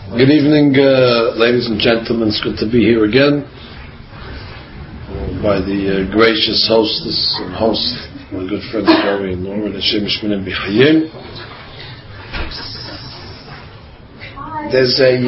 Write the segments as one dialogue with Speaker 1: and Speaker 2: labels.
Speaker 1: Good evening, ladies and gentlemen. It's good to be here again by the gracious hostess and host, my good friend Joey and Nora, and Hashem Shminim B'Chayim. There's a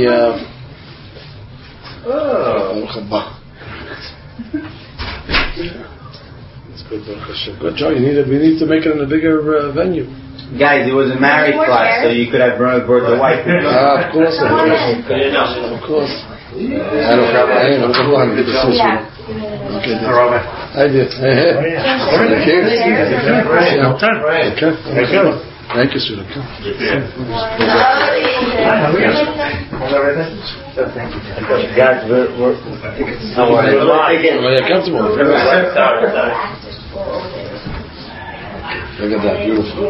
Speaker 1: it's good, Baruch Hashem. Good, Joey. We need to make it in a bigger venue.
Speaker 2: Guys, it was a marriage class, so you could have brought the wife.
Speaker 1: Of course. Of course. I don't have my hand. I'm the one. Good to see you. Okay. I did. Thank you, sir.
Speaker 2: Guys, we're
Speaker 1: comfortable. Look at that, beautiful.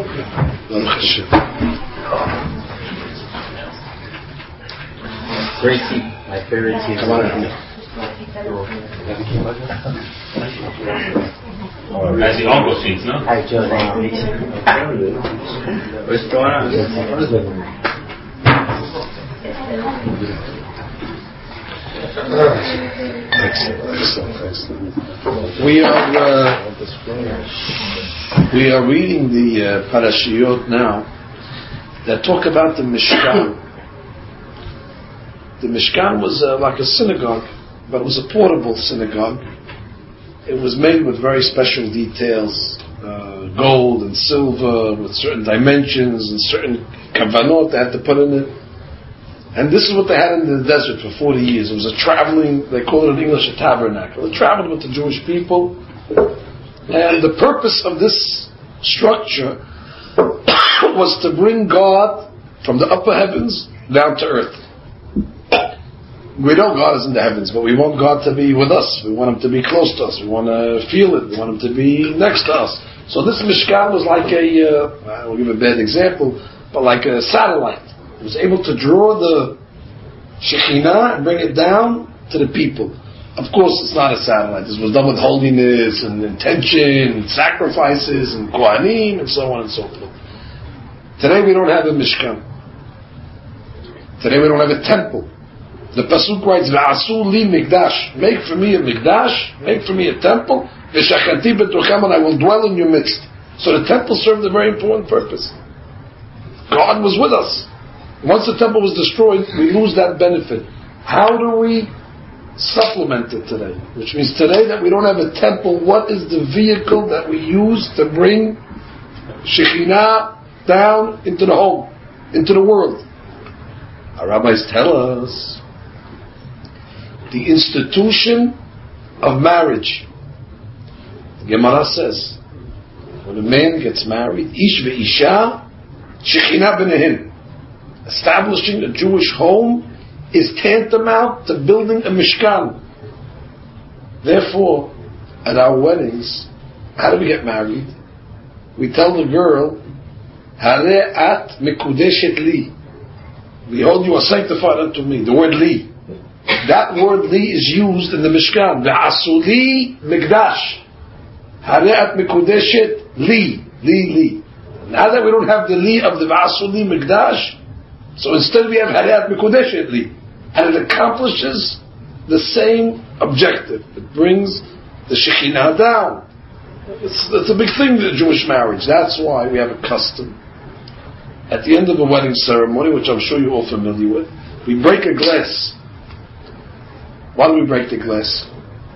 Speaker 2: Great seat, my favorite seat.
Speaker 1: Come on in.
Speaker 3: That's the uncle seats, no?
Speaker 2: Hi, Joe. What's going on?
Speaker 1: Excellent. We are reading the parashiyot now that talk about the Mishkan. The Mishkan was like a synagogue, but it was a portable synagogue. It was made with very special details, gold and silver, with certain dimensions and certain kavanot they had to put in it. And this is what they had in the desert for 40 years. It was a traveling, they call it in English a tabernacle. It traveled with the Jewish people. And the purpose of this structure was to bring God from the upper heavens down to earth. We know God is in the heavens, but we want God to be with us. We want Him to be close to us. We want to feel it. We want Him to be next to us. So this Mishkan was like I'll give a bad example, but like a satellite. It was able to draw the Shekhinah and bring it down to the people. Of course, it's not a satellite. This was done with holiness and intention, and sacrifices, and Kohanim, and so on and so forth. Today we don't have a Mishkan. Today we don't have a temple. The Pasuk writes, "V'asu li mikdash." Make for me a mikdash, make for me a temple. V'shachati betochem, and I will dwell in your midst. So the temple served a very important purpose. God was with us. Once the temple was destroyed, we lose that benefit. How do we supplement it today? Which means today that we don't have a temple, what is the vehicle that we use to bring Shekhinah down into the home, into the world? Our rabbis tell us the institution of marriage. The Gemara says, when a man gets married, Ish ve'isha, Shekhinah b'nehin. Establishing a Jewish home is tantamount to building a Mishkan. Therefore, at our weddings, how do we get married? We tell the girl, Hare at mikudeshet li. Behold, you are sanctified unto me. The word li. That word li is used in the Mishkan. Ve'asu li mikdash. Hare at mikudeshet li. Li. Now that we don't have the li of the ve'asu li mikdash, so instead we have Harayat Mikudeshet Li, and it accomplishes the same objective. It brings the Shekhinah down. It's a big thing, the Jewish marriage. That's why we have a custom. At the end of a wedding ceremony, which I'm sure you're all familiar with, we break a glass. Why do we break the glass?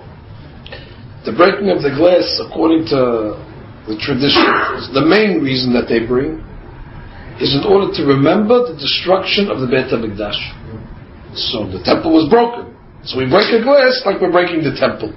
Speaker 1: The breaking of the glass, according to the tradition, the main reason that they bring is in order to remember the destruction of the Beit HaMikdash. So the temple was broken. So we break a glass like we're breaking the temple.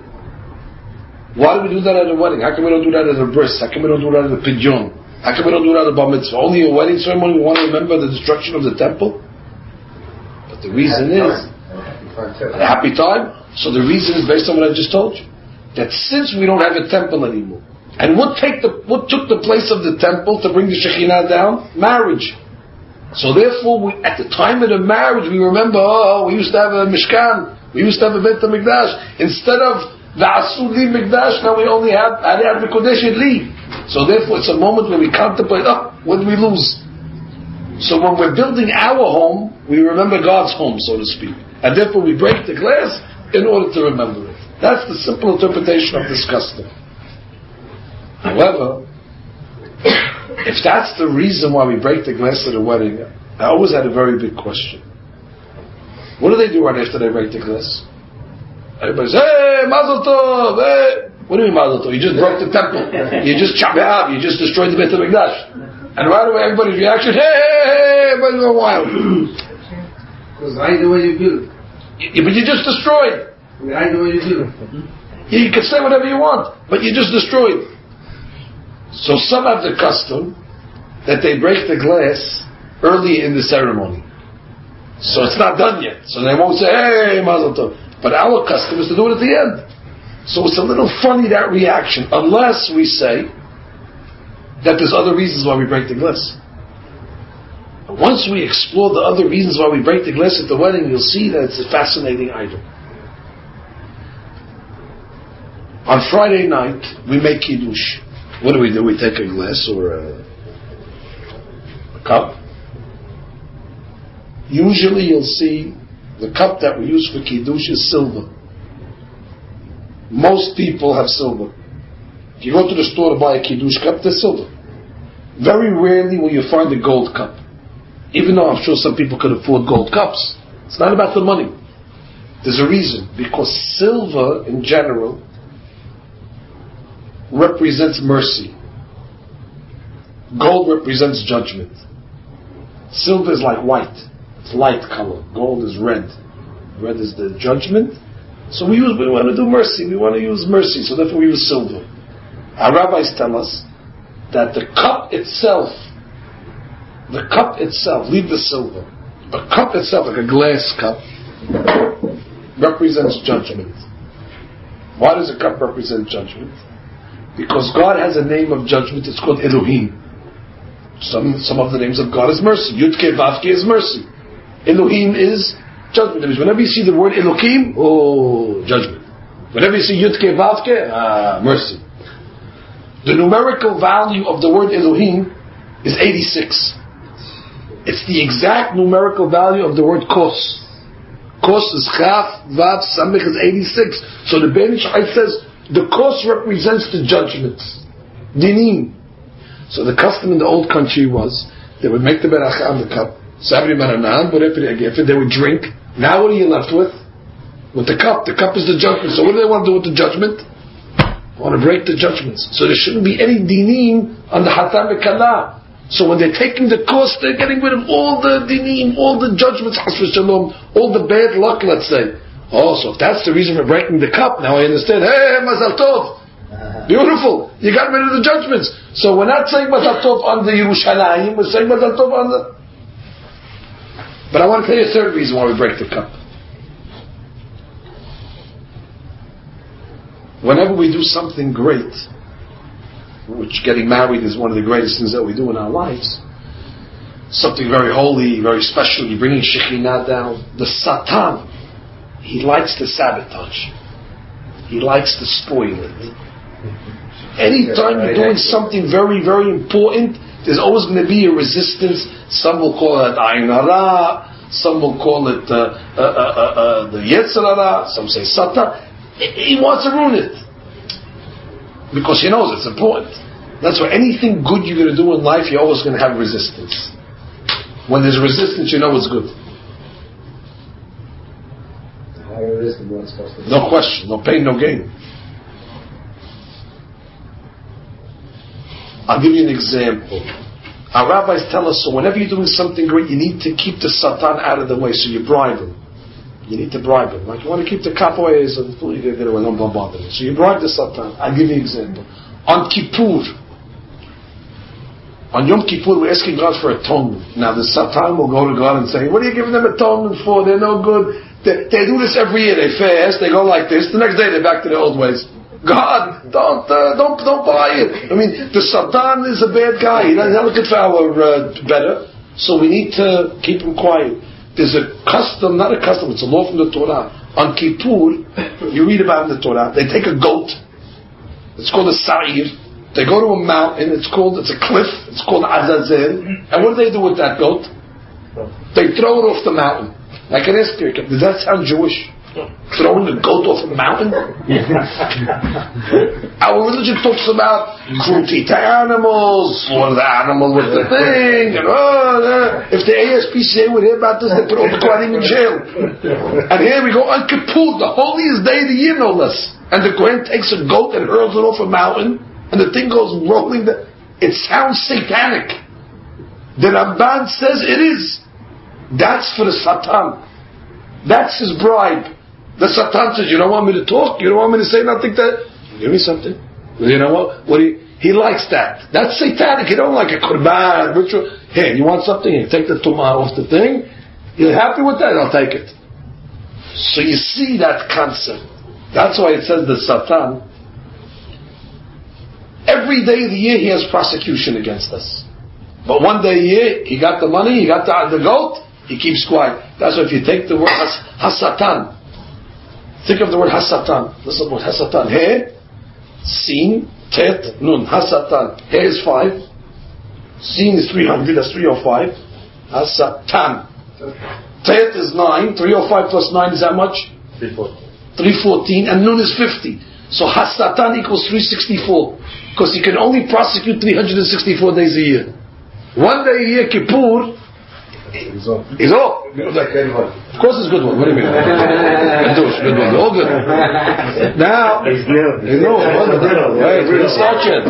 Speaker 1: Why do we do that at a wedding? How come we don't do that at a bris? How come we don't do that at a pidyon? How come we don't do that at a bar mitzvah? Only a wedding ceremony we want to remember the destruction of the temple? But the reason is a happy time. So the reason is based on what I just told you. That since we don't have a temple anymore, and what took the place of the temple to bring the Shekhinah down? Marriage. So therefore, at the time of the marriage, we remember, we used to have a Mishkan, we used to have a Beit HaMikdash. Instead of the Asu Li Mikdash, now we only have Harayat Mikudeshet Li. So therefore, it's a moment where we contemplate, what did we lose? So when we're building our home, we remember God's home, so to speak. And therefore we break the glass in order to remember it. That's the simple interpretation of this custom. However, if that's the reason why we break the glass at a wedding, I always had a very big question. What do they do right after they break the glass? Everybody says, hey, Mazel Tov, hey. What do you mean Mazel Tov? You just broke the temple. You just chopped it up. You just destroyed the Beit HaMikdash. And right away everybody's reaction, hey, everybody's going wild.
Speaker 4: Because I the way you build.
Speaker 1: But you just destroyed.
Speaker 4: I the way you build.
Speaker 1: You can say whatever you want, but you just destroyed. So some have the custom that they break the glass early in the ceremony. So it's not done yet. So they won't say, hey, Mazel Tov. But our custom is to do it at the end. So it's a little funny, that reaction, unless we say that there's other reasons why we break the glass. Once we explore the other reasons why we break the glass at the wedding, you'll see that it's a fascinating item. On Friday night, we make Kiddush. What do? We take a glass or a cup. Usually you'll see the cup that we use for Kiddush is silver. Most people have silver. If you go to the store to buy a Kiddush cup, they're silver. Very rarely will you find a gold cup. Even though I'm sure some people could afford gold cups. It's not about the money. There's a reason. Because silver, in general, represents mercy. Gold represents judgment. Silver is like white. It's light color. Gold is red. Red is the judgment. So we want to do mercy. We want to use mercy. So therefore we use silver. Our rabbis tell us that the cup itself, leave the silver, the cup itself, like a glass cup, represents judgment. Why does a cup represent judgment? Because God has a name of judgment. It's called Elohim. Some of the names of God is mercy. Yud-Ke Vav-Ke is mercy. Elohim is judgment. Whenever you see the word Elohim, judgment. Whenever you see Yud-Ke Vav-Ke, mercy. The numerical value of the word Elohim is 86. It's the exact numerical value of the word Kos. Kos is Chaf, Vav, Samech is 86. So the Ben Ish Chai says the Kos represents the judgments. Dinim. So the custom in the old country was they would make the beracha on the cup. Sabri Maranan, but if they would drink. Now what are you left with? With the cup. The cup is the judgment. So what do they want to do with the judgment? They want to break the judgments. So there shouldn't be any dinim on the Hatam Kala. So when they're taking the course, they're getting rid of all the dinim, all the judgments, all the bad luck, let's say. Oh, so if that's the reason for breaking the cup, now I understand. Hey, Mazal Tov. Beautiful. You got rid of the judgments. So we're not saying Mazal Tov on the Yerushalayim, we're saying Mazal Tov on the... But I want to tell you a third reason why we break the cup. Whenever we do something great, which getting married is one of the greatest things that we do in our lives, something very holy, very special, you're bringing Shekhinah down, the Satan, he likes to sabotage. He likes to spoil it. Anytime you're doing something very, very important, there's always going to be a resistance. Some will call it Ayin Hara, some will call it the Yetzer Hara, some say Satan. He wants to ruin it. Because he knows it's important. That's why anything good you're going to do in life, you're always going to have resistance. When there's resistance, you know it's good. No question, no pain, no gain. I'll give you an example. Our rabbis tell us, so whenever you're doing something great, you need to keep the Satan out of the way, so you bribe him. You need to bribe him. Like you want to keep the cup away, so you get away, don't bother him. So you bribe the Satan. I'll give you an example. On Kippur, on Yom Kippur, we're asking God for atonement. Now the Satan will go to God and say, what are you giving them atonement for? They're no good. They do this every year. They fast. They go like this. The next day they're back to their old ways. God, don't buy it. I mean, the Satan is a bad guy. He's not looking for our better. So we need to keep him quiet. There's a custom, not a custom, it's a law from the Torah. On Kippur, you read about in the Torah, they take a goat. It's called a sa'ir. They go to a mountain. It's a cliff. It's called Azazel. And what do they do with that goat? They throw it off the mountain. I can ask you, does that sound Jewish? Throwing a goat off a mountain? Our religion talks about cruelty to animals, slaughter the animal with the thing, and if the ASPCA would hear about this, they put all the Kohanim in jail. And here we go on Kippur, the holiest day of the year, no less. And the Kohen takes a goat and hurls it off a mountain, and the thing goes rolling. It sounds satanic. The Ramban says it is. That's for the Satan. That's his bribe. The Satan says, you don't want me to talk? You don't want me to say nothing? Give me something. You know what? He likes that. That's satanic. He don't like a Qurban ritual. Hey, you want something? Here, take the tumah off the thing. You're happy with that? I'll take it. So you see that concept. That's why it says the Satan. Every day of the year he has prosecution against us. But one day a year, he got the money, he got the goat, he keeps quiet. That's why if you take the word Hasatan, think of the word Hasatan. Listen to the word Hasatan. He, Sin, Tet, Nun. Hasatan. He is 5. Sin is 300, that's 305. Hasatan. Tet is 9. 305 plus 9 is how much? 314. And Nun is 50. So Hasatan equals 364. Because you can only prosecute 364 days a year. One day a year, Kippur, is off. Of course it's a good one. What do you mean? Good one. All good. Now, we didn't start yet.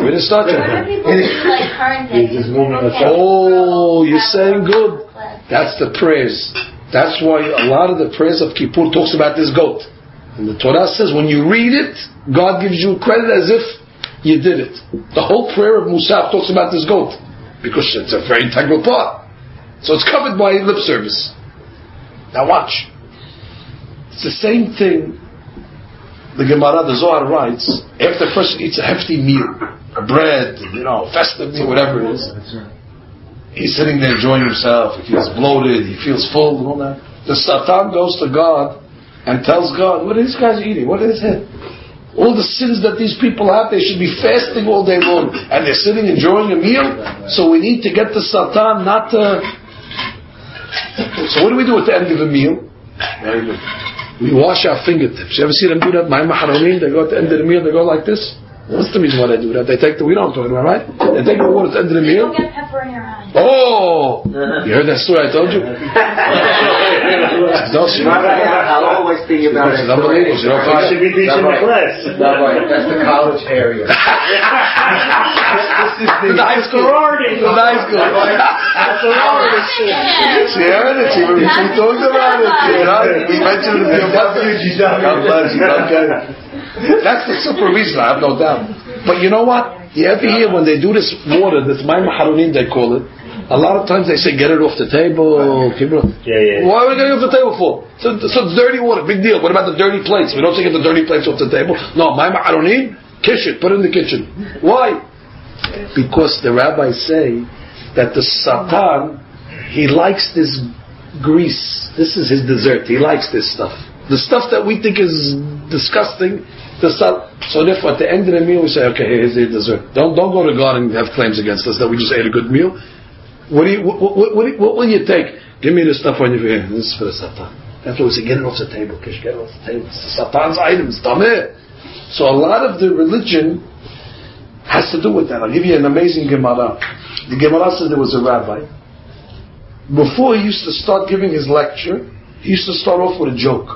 Speaker 1: Oh, you're saying good. That's the prayers. That's why a lot of the prayers of Kippur talks about this goat. And the Torah says when you read it, God gives you credit as if you did it. The whole prayer of Musaf talks about this goat because it's a very integral part. So it's covered by lip service. Now watch. It's the same thing. The Gemara, the Zohar writes, after a person eats a hefty meal, a bread, festive meal, whatever it is, he's sitting there enjoying himself, he feels bloated, he feels full and all that. The Satan goes to God and tells God, what are these guys eating? What is it? All the sins that these people have, they should be fasting all day long. And they're sitting enjoying a meal. So we need to get the Satan not to... So what do we do at the end of a meal? Very good. We wash our fingertips. You ever see them do that? My maharonim, they go at the end of the meal, they go like this. What's the reason why they do that? They take we don't talk about, right? They take the water at the end of the meal.
Speaker 5: Don't get pepper in your eye.
Speaker 1: Oh! You heard that story I told you?
Speaker 2: I'll always think about it.
Speaker 1: It's unbelievable. You don't forget.
Speaker 3: Should be teaching the class.
Speaker 2: That's the college area.
Speaker 1: The high school. The high school. She heard it. She talked about it. We mentioned it. God bless you. Okay. That's the super reason, I have no doubt. But you know what? You ever hear when they do this water, this Mayim Harunim they call it, a lot of times they say get it off the table.
Speaker 3: Yeah.
Speaker 1: Why are we getting it off the table for? So it's dirty water, big deal. What about the dirty plates? We don't say get the dirty plates off the table. No, Mayim Harunim, kish it, put it in the kitchen. Why? Because the rabbis say that the Satan, he likes this grease. This is his dessert. He likes this stuff. The stuff that we think is disgusting, so therefore at the end of the meal we say, okay, here's the dessert. Don't go to God and have claims against us that we just ate a good meal. What will you take? Give me the stuff on your hand. This is for the Satan. That's why we say, get it off the table. Kish, get it off the table. It's the Satan's items. Tameh. So a lot of the religion has to do with that. I'll give you an amazing Gemara. The Gemara says there was a rabbi. Before he used to start giving his lecture, he used to start off with a joke.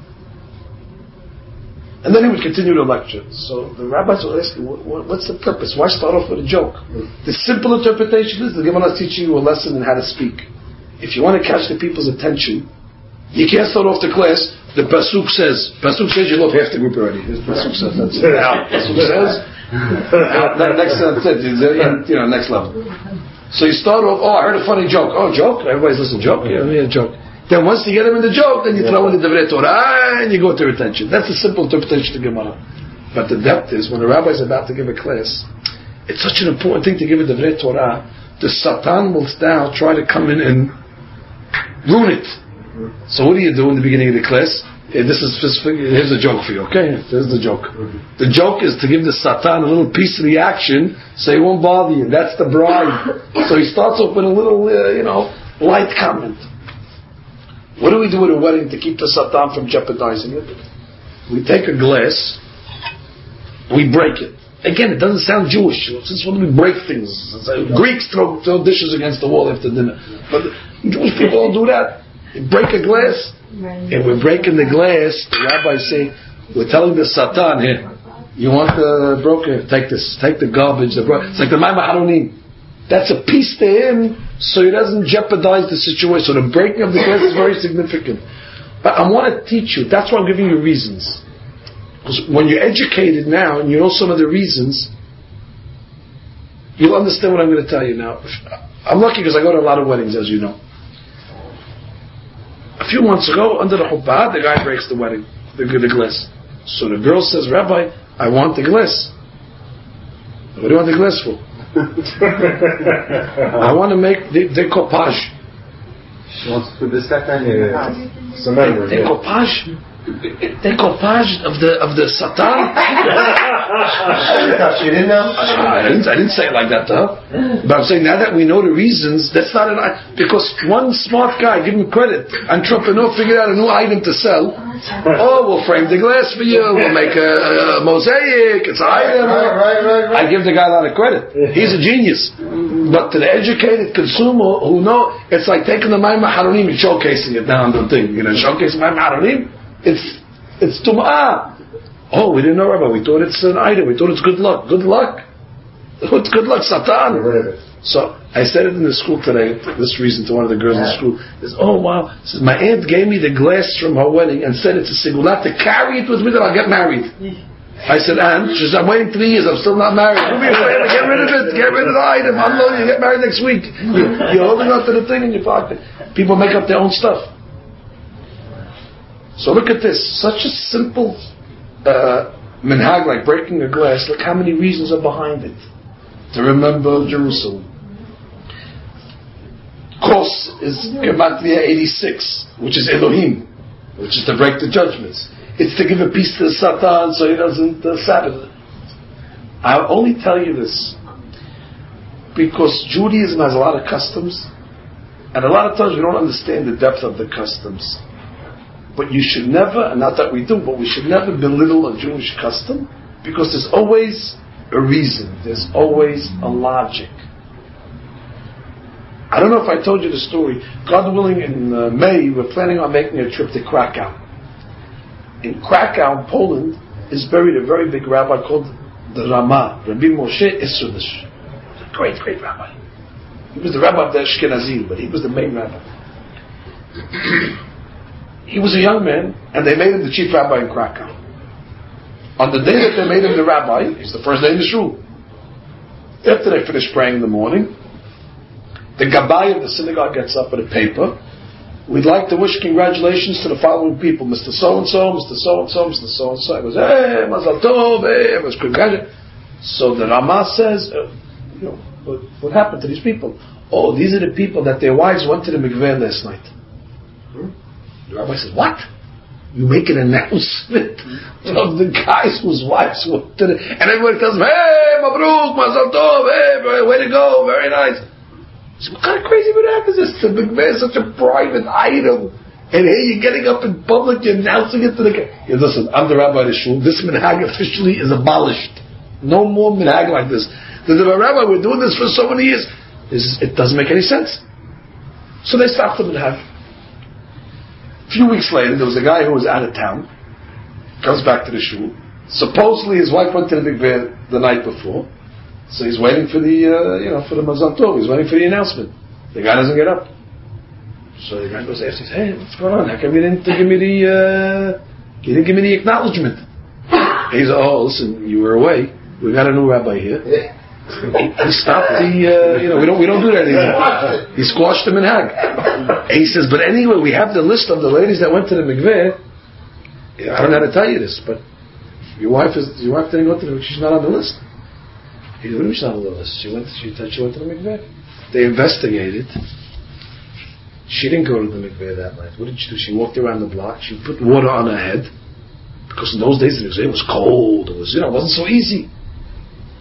Speaker 1: And then he would continue the lecture. So the rabbis would ask, what's the purpose? Why start off with a joke? The simple interpretation is the Gemara is teaching you a lesson in how to speak. If you want to catch the people's attention, you can't start off the class. The Pasuk says you love half the group already. The Pasuk says that's it. Now, Pasuk says, next level. So you start off, I heard a funny joke. Oh, joke? Everybody's listening to joke? Yeah, a joke. Then once you get them in the joke, then you throw in the Divrei Torah and you go to their attention. That's the simple interpretation of Gemara. But the depth is, when the rabbi is about to give a class, it's such an important thing to give a Divrei Torah, the Satan will now try to come in and ruin it. So what do you do in the beginning of the class? Here's a joke for you, okay? Here's the joke. The joke is to give the Satan a little peace reaction so he won't bother you. That's the bribe. So he starts off with a little, light comment. What do we do at a wedding to keep the Satan from jeopardizing it? We take a glass, we break it. Again, it doesn't sound Jewish. Since when do we break things? Greeks throw dishes against the wall after dinner. But Jewish people don't do that. You break a glass. If we're breaking the glass, the rabbis say, we're telling the Satan, here, you want the broken? Take this. Take the garbage. It's like the Maimah Haronim. That's a piece to him, so he doesn't jeopardize the situation. So the breaking of the glass is very significant. But I want to teach you. That's why I'm giving you reasons. Because when you're educated now and you know some of the reasons, you'll understand what I'm going to tell you now. I'm lucky because I go to a lot of weddings, as you know. A few months ago, under the chuppah, the guy breaks the wedding, the glass. So the girl says, Rabbi, I want the glass. What do you want the glass for? I want to make the decoupage.
Speaker 2: She wants to put the Satan
Speaker 1: Decoupage? Decoupage of the Satan?
Speaker 2: She didn't know?
Speaker 1: I didn't say it like that to her. But I'm saying now that we know the reasons, that's not because one smart guy, give him credit, entrepreneur figured out a new item to sell. Oh, we'll frame the glass for you, we'll make a mosaic, it's an item.
Speaker 2: Right.
Speaker 1: I give the guy a lot of credit. He's a genius. But to the educated consumer who know, it's like taking the Maimah Haronim and showcasing it down the thing. Showcasing Maimah Haronim. It's tum'ah. Oh, we didn't know, Rabbi. We thought it's an item. We thought it's good luck. Good luck? What's good luck? Satan. So I said it in the school today, for this reason, to one of the girls in the school. Says, oh wow. Says, my aunt gave me the glass from her wedding and said it's a sigulat to carry it with me that I'll get married. I said, and? She said, I'm waiting 3 years. I'm still not married. Do me a favor. Get rid of it. Get rid of the item. Unload it. You get married next week. You're holding on to the thing in your pocket. People make up their own stuff. So look at this. Such a simple minhag like breaking a glass. Look how many reasons are behind it. To remember Jerusalem. Kos is Gematria 86, which is Elohim, which is to break the judgments. It's to give a piece to the Satan so he doesn't Sabbath. I'll only tell you this because Judaism has a lot of customs, and a lot of times we don't understand the depth of the customs. But you should never, and not that we do, but we should never belittle a Jewish custom, because there's always a reason, there's always a logic. I don't know if I told you the story. God willing, in May, we're planning on making a trip to Krakow. In Krakow, Poland, is buried a very big rabbi called the Rama, Rabbi Moshe Isserles. A great, great rabbi. He was the rabbi of the Ashkenazim, but he was the main rabbi. He was a young man, and they made him the chief rabbi in Krakow. On the day that they made him the rabbi, he's the first day in the shul. After they finish praying in the morning, the gabbai of the synagogue gets up with a paper. We'd like to wish congratulations to the following people: Mr. So-and-so, Mr. So-and-so, Mr. So-and-so. He goes, hey, Mazal Tov, hey, it was congratulations. So the Rama says, what happened to these people? Oh, these are the people that their wives went to the mikveh last night. The rabbi says, what? You make an announcement of the guys whose wives went to the... And everybody tells them, hey, Mabruk, Mazal Tov, hey, way to go, very nice. So what kind of crazy minhag is this? The mikveh is such a private item. And here you're getting up in public, you're announcing it to the guy. Yeah, listen, I'm the rabbi of the shul. This minhag officially is abolished. No more minhag like this. The rabbi, we're doing this for so many years. It doesn't make any sense. So they stopped the minhag. A few weeks later, there was a guy who was out of town, comes back to the shul. Supposedly his wife went to the mikveh the night before, so he's waiting for the, for the Mazal Tov. He's waiting for the announcement. The guy doesn't get up. So the guy goes after, says, hey, what's going on? How come you didn't give me the acknowledgement? He's, oh, listen, you were away. We got a new rabbi here. He stopped the, we don't do that anymore. He squashed the minhag. And he says, but anyway, we have the list of the ladies that went to the mikveh. I don't know how to tell you this, but your wife didn't go to the, she's not on the list. He said, she's not on the list. She said she went to the mikveh. They investigated. She didn't go to the mikveh that night. What did she do? She walked around the block. She put water on her head. Because in those days the mikveh was cold. It was, it wasn't so easy.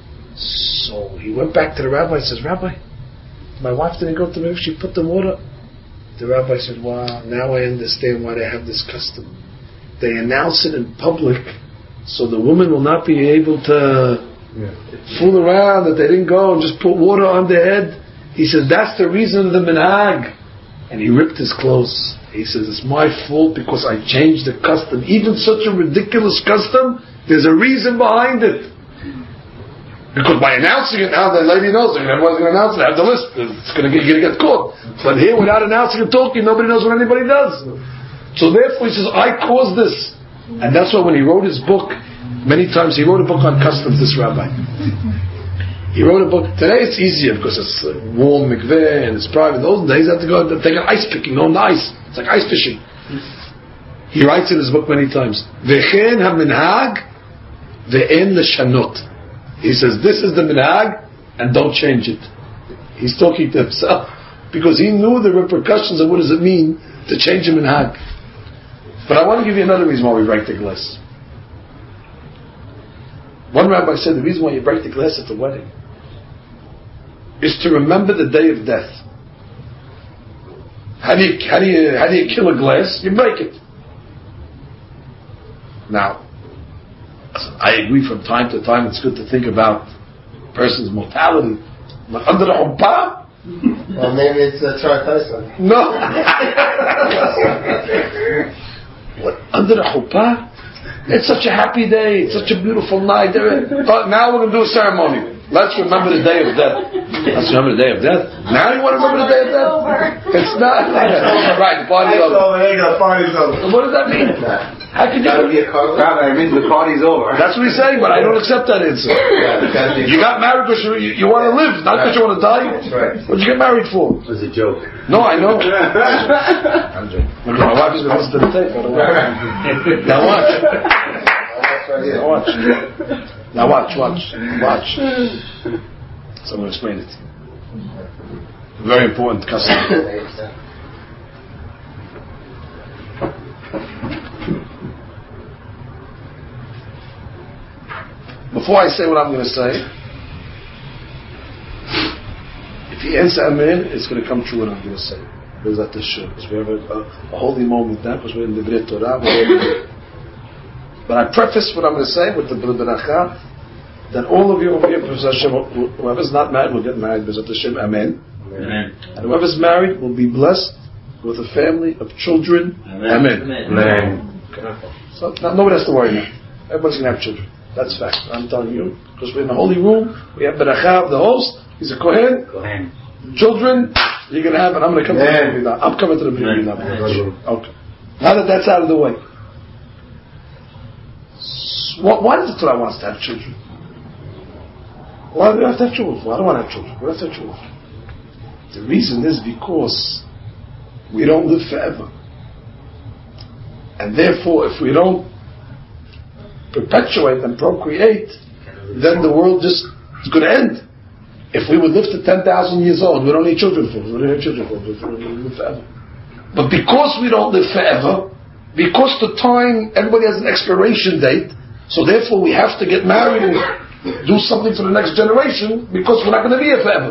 Speaker 1: So he went back to the rabbi and says, Rabbi, my wife didn't go to the mikveh. She put the water The rabbi said, wow, now I understand why they have this custom. They announce it in public so the woman will not be able to fool around that they didn't go and just put water on their head. He says, that's the reason of the minhag. And he ripped his clothes. He says, it's my fault because I changed the custom. Even such a ridiculous custom, there's a reason behind it. Because by announcing it now, the lady knows it. Everyone's going to announce it. Have the list. You're going to get caught. But here, without announcing and talking, nobody knows what anybody does. So therefore, he says, I caused this. And that's why when he wrote his book, many times he wrote a book on customs, this rabbi. He wrote a book. Today it's easier because it's warm mikveh and it's private. Those days you have to go and take an ice picking on the ice. It's like ice fishing. He writes in his book many times, V'chen ha-minhag ve'en l'shanot. He says, this is the minhag and don't change it. He's talking to himself because he knew the repercussions of what does it mean to change a minhag. But I want to give you another reason why we break the glass. One rabbi said the reason why you break the glass at the wedding is to remember the day of death. How do you kill a glass? You break it. Now, I agree from time to time it's good to think about a person's mortality. But under the chuppah?
Speaker 5: Well, maybe it's Troy Tyson.
Speaker 1: No. What, under the chuppah? It's such a happy day. It's such a beautiful night. Now we're going to do a ceremony. Let's remember the day of death. Let's remember the day of death. Now you want to remember the day of death? It's not. Right, the party's over. What does that mean? How could you?
Speaker 2: Rabbi, it means the party's over.
Speaker 1: That's what he's saying, but I don't accept that answer. You got married because you want to live, not because you want to die.
Speaker 5: That's right.
Speaker 1: What'd you get married for?
Speaker 2: It was a joke.
Speaker 1: No, I know. I'm joking. My wife is going to listen to the tape. I don't want. Now watch. Now watch. So I'm going to explain it. Very important custom. Before I say what I'm going to say, if you answer Amen, it's going to come true what I'm going to say. Because we have a holy moment now, because we're in the Brit Torah. But I preface what I'm going to say with the Beracha, that all of you over here, whoever's not married will get married, B'ezrat Hashem, Amen.
Speaker 2: Amen.
Speaker 1: And whoever's married will be blessed with a family of children. Amen.
Speaker 2: Amen.
Speaker 1: Okay. So nobody has to worry now. Everybody's going to have children. That's fact. I'm telling you, because we're in the holy room. We have Beracha of the host. He's a Kohen. Children, you're going to have, and I'm going to come to the Brit Milah. I'm coming to the Brit Milah. Okay. Now that that's out of the way, why does the Torah want us to have children? Why do we have to have children? I don't want to have children. What do we have to have children? The reason is because we don't live forever, and therefore, if we don't perpetuate and procreate, then the world just is going to end. If we would live to 10,000 years old, we don't need children for. We don't have children for. We live forever. But because we don't live forever, because the time, everybody has an expiration date, so therefore we have to get married and do something for the next generation, because we're not going to be here forever.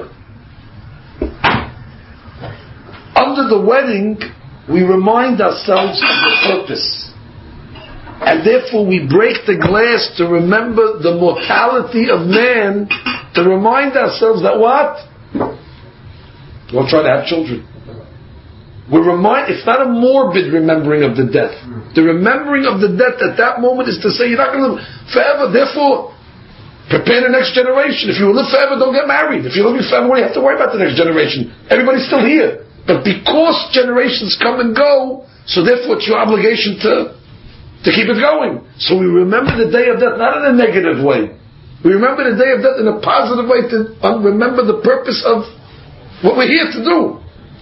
Speaker 1: Under the wedding, we remind ourselves of the purpose. And therefore we break the glass to remember the mortality of man, to remind ourselves that what? We'll try to have children. It's not a morbid remembering of the death. The remembering of the death at that moment is to say you're not going to live forever, therefore prepare the next generation. If you will live forever, don't get married. If you're living forever, what do you have to worry about the next generation? Everybody's still here. But because generations come and go, so therefore it's your obligation to keep it going. So we remember the day of death, not in a negative way. We remember the day of death in a positive way to remember the purpose of what we're here to do.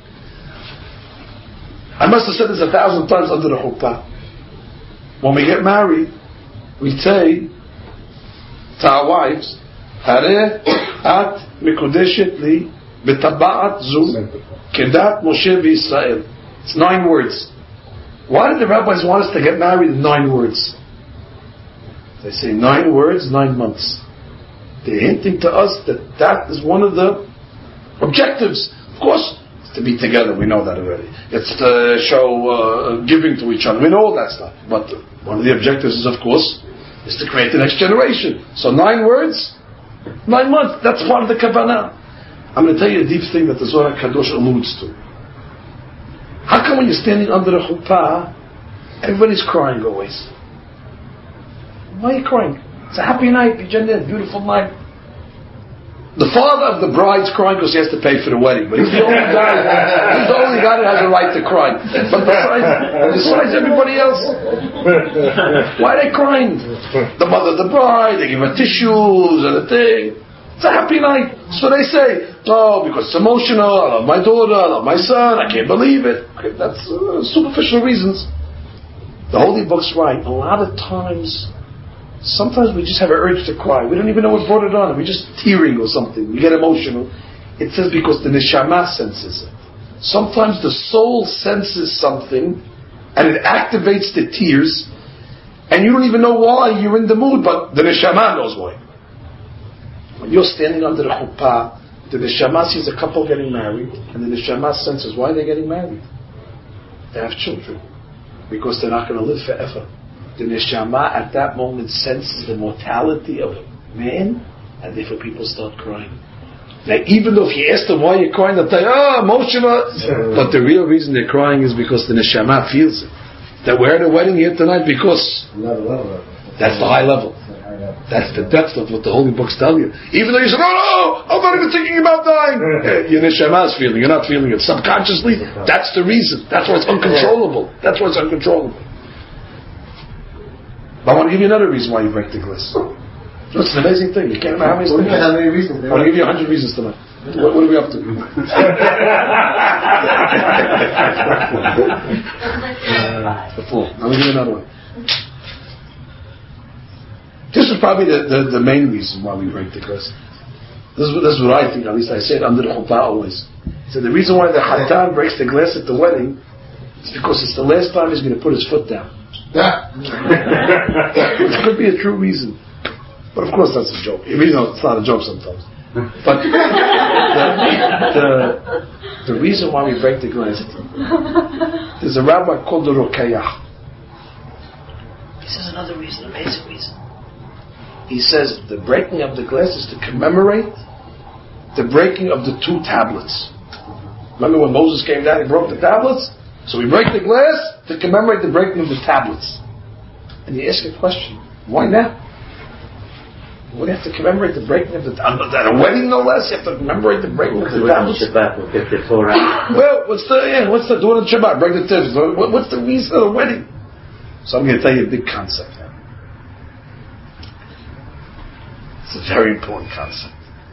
Speaker 1: I must have said this 1,000 times under the chuppah. When we get married, we say to our wives, Hareh at mikudeshet li b'taba'at zu kedat Moshe v'Yisrael. It's 9 words. Why did the rabbis want us to get married in 9 words? They say 9 words, 9 months. They're hinting to us that is one of the objectives. Of course, to be together. We know that already. It's to show giving to each other. We know all that stuff. But one of the objectives is, of course, is to create the next generation. So 9 words, 9 months. That's part of the Kavanah. I'm going to tell you a deep thing that the Zohar Kadosh alludes to. How come when you're standing under a chuppah, everybody's crying always? Why are you crying? It's a happy night, a beautiful night. The father of the bride's crying because he has to pay for the wedding, but he's the only guy. He's the only guy that has a right to cry. But besides everybody else, why are they crying? The mother of the bride, they give her tissues and a thing. It's a happy night. So they say, oh, because it's emotional. I love my daughter. I love my son. I can't believe it. Okay, that's superficial reasons. The Holy Book's right. A lot of times, sometimes we just have an urge to cry. We don't even know what brought it on. We're just tearing or something. We get emotional. It says because the neshama senses it. Sometimes the soul senses something and it activates the tears and you don't even know why you're in the mood, but the neshama knows why. When you're standing under the chuppah, the neshama sees a couple getting married and the neshama senses why they're getting married. They have children. Because they're not going to live forever. The neshama at that moment senses the mortality of man, and therefore people start crying. Now, even though if you ask them why you're crying, they'll tell you, emotional. But the real reason they're crying is because the neshama feels it. That we're at a wedding here tonight because that's the high level. That's the depth of what the Holy Books tell you. Even though you say, no, I'm not even thinking about dying. Your neshama is feeling, you're not feeling it. Subconsciously, that's the reason. That's why it's uncontrollable. That's why it's uncontrollable. But I want to give you another reason why you break the glass. It's an amazing thing. You can't remember how many reasons. I want to give you 100 reasons tonight. What are we up to? The 4. I'm going to give you another one. This is probably the main reason why we break the glass. This is what I think, at least I say it under the chuppah always. So the reason why the Khatan breaks the glass at the wedding is because it's the last time he's going to put his foot down. Which could be a true reason. But of course that's a joke. You know, it's not a joke sometimes. But the reason why we break the glass, there's a rabbi called the Rokayah. This is another reason, amazing reason. He says the breaking of the glass is to commemorate the breaking of the 2 tablets. Remember when Moses came down, he broke the tablets? So we break the glass to commemorate the breaking of the tablets. And you ask a question, why now? What do you have to commemorate the breaking of the tablets? At a wedding no less, you have to commemorate the breaking of the tablets? Well, what's the doing on Shabbat? Break the tablets. What's the reason of the wedding? So I'm going to tell you a big concept now. It's a very important concept.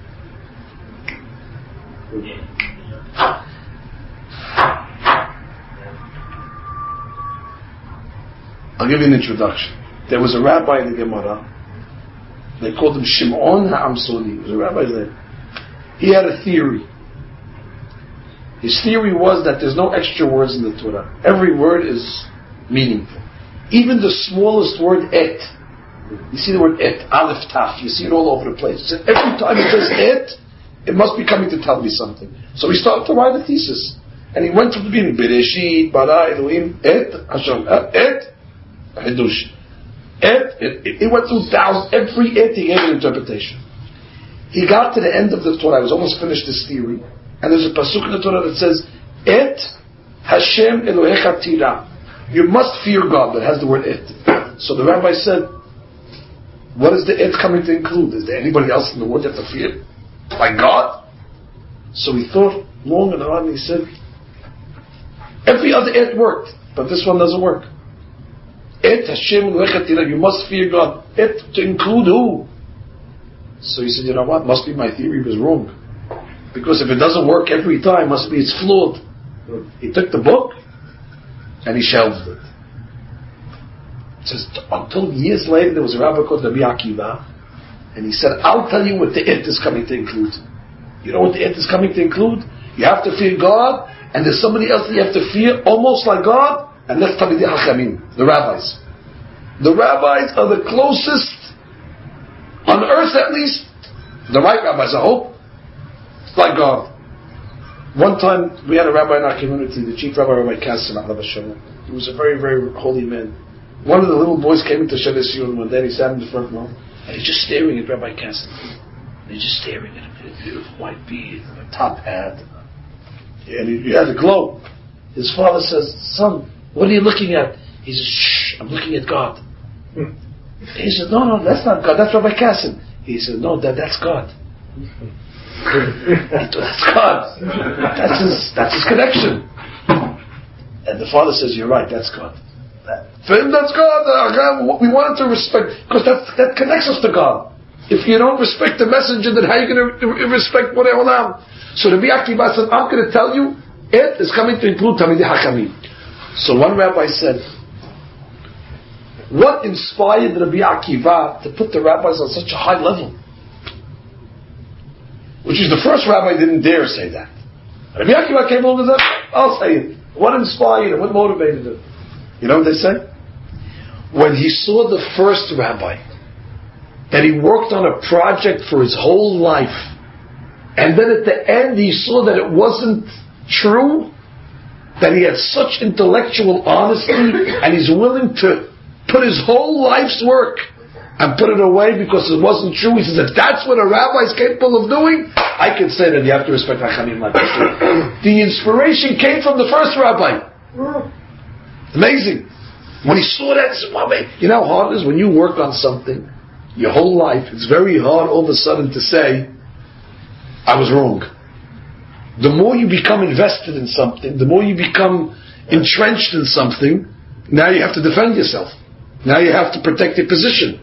Speaker 1: I'll give you an introduction. There was a rabbi in the Gemara. They called him Shimon HaAmsoni. He was a rabbi there. He had a theory. His theory was that there's no extra words in the Torah. Every word is meaningful. Even the smallest word, et. You see the word et, aleph, taf. You see it all over the place. So every time it says et, it must be coming to tell me something. So he started to write a thesis. And he went from the beginning. Bereshit, bara, Elohim, et, Hashem, et, Hidush. Et, he went through thousands. Every et, he gave an interpretation. He got to the end of the Torah. He was almost finished this theory. And there's a pasuk in the Torah that says, et, Hashem, Elohecha, tira. You must fear God. That has the word et. So the rabbi said, what is the et coming to include? Is there anybody else in the world you have to fear? Like God? So he thought long and hard and he said, every other et worked, but this one doesn't work. Et Hashem L'Echatira, you must fear God. Et to include who? So he said, you know what? Must be my theory was wrong. Because if it doesn't work every time, must be it's flawed. He took the book and he shelved it. It says, until years later, there was a rabbi called Rabbi Akiva, and he said, I'll tell you what the et is coming to include. You know what the et is coming to include? You have to fear God, and there's somebody else that you have to fear, almost like God, and that's Talmidei Chachamim, the rabbis. The rabbis are the closest, on earth at least, the right rabbis, I hope, like God. One time, we had a rabbi in our community, the chief rabbi, Rabbi Kassim, he was a very, very holy man. One of the little boys came into Shabbos Yom one day, and he sat in the front row, and he's just staring at Rabbi Kassim. He's just staring at him, with a beautiful white beard, and a top hat, and he had a glow. His father says, "Son, what are you looking at?" He says, "Shh, I'm looking at God." He said, No, that's not God, that's Rabbi Kassim. He said, "No, that's God." That's God. That's his connection. And the father says, "You're right, that's God." For him, that's God. We wanted to respect, because that connects us to God. If you don't respect the messenger, then how are you going to respect Borei Olam? So the Rabbi Akiva said, "I'm going to tell you, it is coming to include Talmidei Hakamim." So one rabbi said, what inspired Rabbi Akiva to put the rabbis on such a high level? Which is the first rabbi didn't dare say that. Rabbi Akiva came along and said, "I'll say it." What inspired him? What motivated him? You know what they say? When he saw the first rabbi, that he worked on a project for his whole life, and then at the end he saw that it wasn't true, that he had such intellectual honesty, and he's willing to put his whole life's work and put it away because it wasn't true. He says that that's what a rabbi is capable of doing. I can say that you have to respect Hachamim like this. The inspiration came from the first rabbi. Amazing. When he saw that, he said, "Wow, man, you know how hard it is when you work on something your whole life. It's very hard all of a sudden to say, I was wrong." The more you become invested in something, the more you become entrenched in something, now you have to defend yourself. Now you have to protect your position.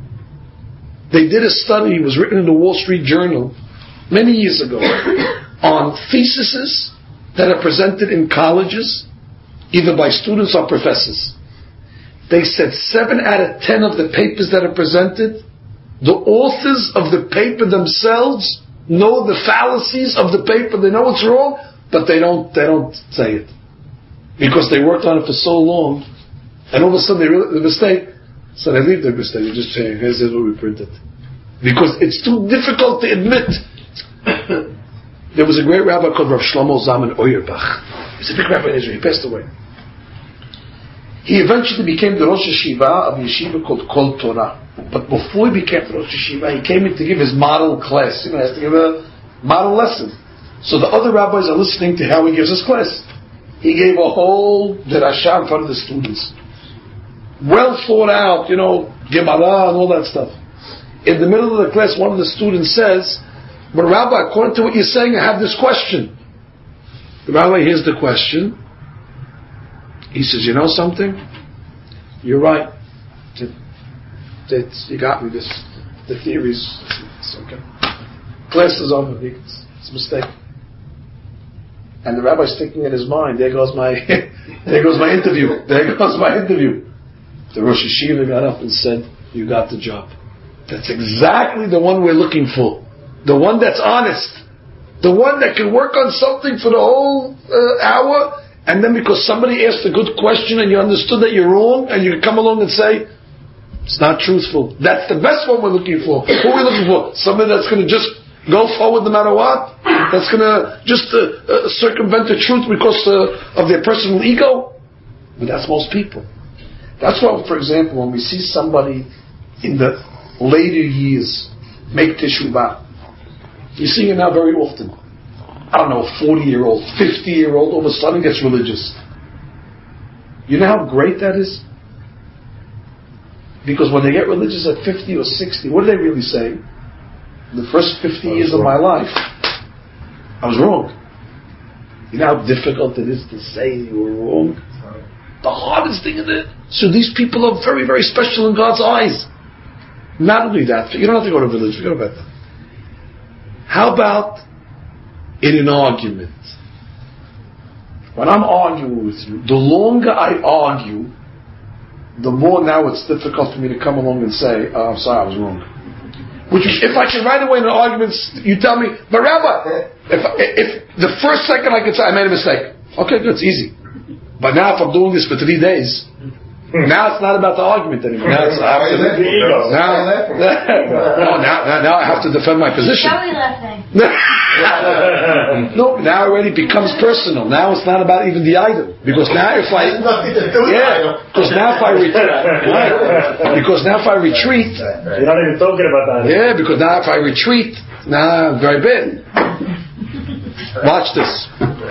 Speaker 1: They did a study, it was written in the Wall Street Journal many years ago, on theses that are presented in colleges, either by students or professors. They said 7 out of 10 of the papers that are presented, the authors of the paper themselves know the fallacies of the paper, they know what's wrong, but they don't say it. Because they worked on it for so long, and all of a sudden they realize the mistake, so they leave their mistake, they just say, here's what we printed. Because it's too difficult to admit. There was a great rabbi called Rav Shlomo Zalman Auerbach. He's a big rabbi in Israel, he passed away. He eventually became the Rosh Yeshiva of a yeshiva called Kol Torah. But before he became the Rosh Yeshiva, he came in to give his model class. He has to give a model lesson. So the other rabbis are listening to how he gives his class. He gave a whole derasha in front of the students. Well thought out, Gemara and all that stuff. In the middle of the class, one of the students says, "But Rabbi, according to what you're saying, I have this question." The rabbi hears the question. He says, "You know something? You're right. You got me. The theory's it's okay. Class is over. It's a mistake." And the rabbi's thinking in his mind, there goes my interview. There goes my interview. The Rosh Yeshiva got up and said, "You got the job. That's exactly the one we're looking for. The one that's honest. The one that can work on something for the whole hour, and then because somebody asked a good question and you understood that you're wrong, and you can come along and say, it's not truthful. That's the best one we're looking for. Who are we looking for? Somebody that's going to just go forward no matter what? That's going to just circumvent the truth because of their personal ego? But that's most people. That's why, for example, when we see somebody in the later years make teshuvah, you see it now very often. I don't know, a 40-year-old, 50-year-old, all of a sudden gets religious. You know how great that is? Because when they get religious at 50 or 60, what are they really saying? The first 50 years of my life, I was wrong. You know how difficult it is to say you were wrong? The hardest thing in it. So these people are very, very special in God's eyes. Not only that, you don't have to go to village, forget about that. How about in an argument? When I'm arguing with you, the longer I argue, the more now it's difficult for me to come along and say, I'm sorry, I was wrong. Which is, if I can right away in an argument, you tell me, but Rabbi, if the first second I can say, I made a mistake. Okay, good, it's easy. But now if I'm doing this for 3 days, Now it's not about the argument anymore. Now it's now I have to defend my position. No, now it already becomes personal. Now it's not about even the item, because now if I because now if I retreat,
Speaker 3: you're not even talking about that.
Speaker 1: Yeah, because now if I retreat, now I'm very bad. Watch this.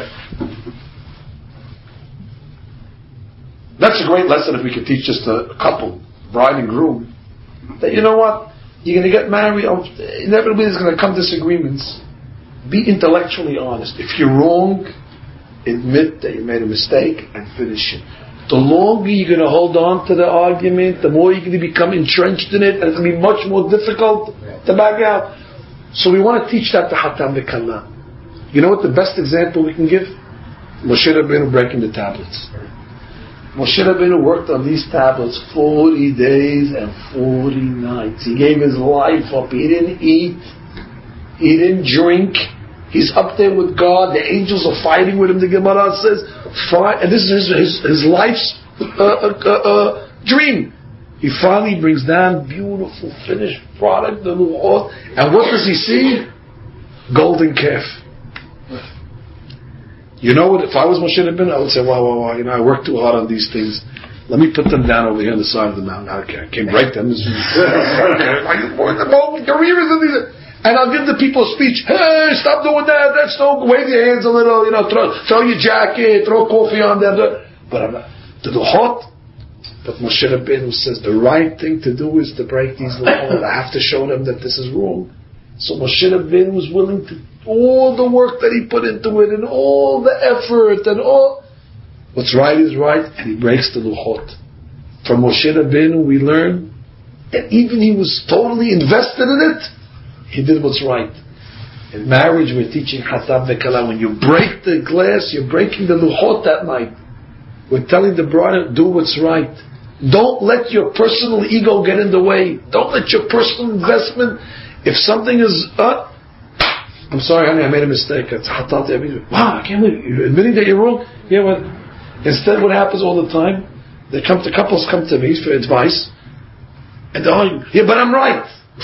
Speaker 1: That's a great lesson if we could teach just a couple, bride and groom, that you know what, you're going to get married, inevitably there's going to come disagreements. Be intellectually honest. If you're wrong, admit that you made a mistake and finish it. The longer you're going to hold on to the argument, the more you're going to become entrenched in it, and it's going to be much more difficult to back out. So we want to teach that to Hatam v'Kala. You know what the best example we can give? Moshe Rabbeinu breaking the tablets. Moshe Rabbeinu worked on these tablets 40 days and 40 nights. He gave his life up. He didn't eat. He didn't drink. He's up there with God. The angels are fighting with him. The Gemara says, and this is his life's dream. He finally brings down beautiful finished product, the Luchot. And what does he see? Golden calf. You know what? If I was Moshe Rabbeinu, I would say, wow, you know, I worked too hard on these things. Let me put them down over here on the side of the mountain. I can't break them. And I'll give the people a speech. Hey, stop doing that. That's no, wave your hands a little. You know, throw your jacket, throw coffee on them. But I'm not. To the hot. But Moshe Rabbeinu says the right thing to do is to break these laws. I have to show them that this is wrong. So Moshe Rabbeinu was willing to all the work that he put into it and all the effort and all. What's right is right, and he breaks the luchot. From Moshe Rabbeinu we learn that even he was totally invested in it, he did what's right. In marriage we're teaching Hatam v'Kala. When you break the glass, you're breaking the luchot that night. We're telling the bride, do what's right. Don't let your personal ego get in the way. Don't let your personal investment. If something is I'm sorry, honey, I made a mistake. Wow, I can't believe you're admitting that you're wrong. Yeah, well, instead, what happens all the time? Couples come to me for advice, and they argue. Yeah, but I'm right.